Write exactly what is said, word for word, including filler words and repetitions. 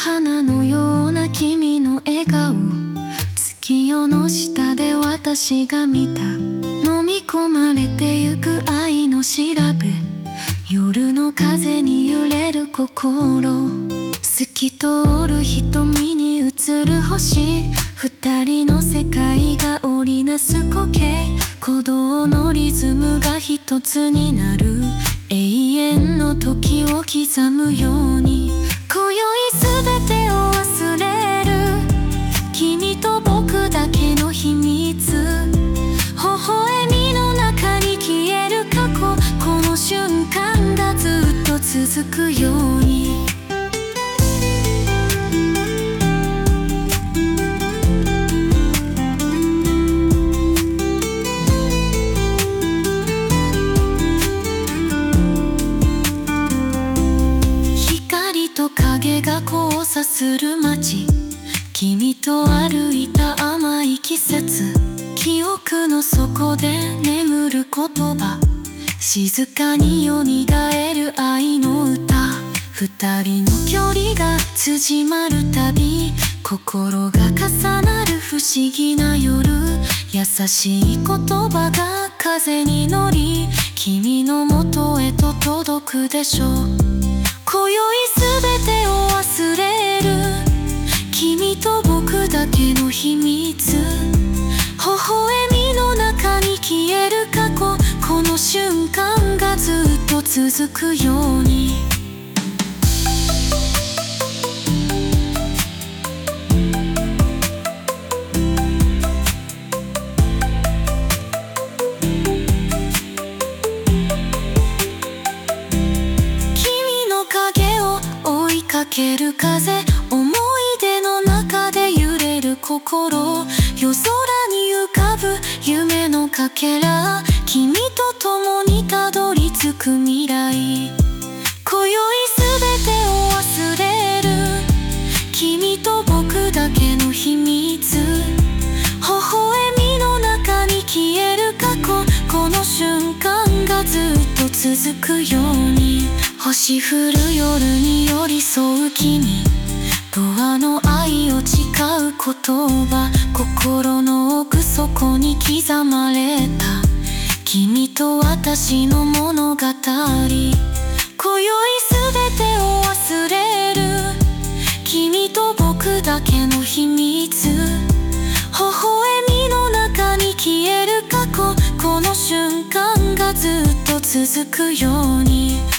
花のような君の笑顔、月夜の下で私が見た。飲み込まれてゆく愛の調べ、夜の風に揺れる心、透き通る瞳に映る星、二人の世界が織りなす光景、鼓動のリズムが一つになる。永遠の時を刻むように、今宵すべてを忘れる。君と僕だけの秘密、微笑みの中に消える過去、この瞬間がずっと続くように。影が交差する街、君と歩いた甘い季節、記憶の底で眠る言葉、静かによみがえる愛の歌。二人の距離が縮まるたび、心が重なる不思議な夜、優しい言葉が風に乗り、君の元へと届くでしょう。今宵すべてを忘れる。君と僕だけの秘密、微笑みの中に消える過去、この瞬間がずっと続くように。かける風、思い出の中で揺れる心、夜空に浮かぶ夢のかけら、君と共にたどり着く未来。今宵すべてを忘れる。君と僕だけの秘密、微笑みの中に消える過去、この瞬間がずっと続くように。星降る夜に寄り添う君、永遠の愛を誓う言葉、心の奥底に刻まれた君と私の物語。今宵すべてを忘れる。君と僕だけの秘密、微笑みの中に消える過去、この瞬間がずっと続くように。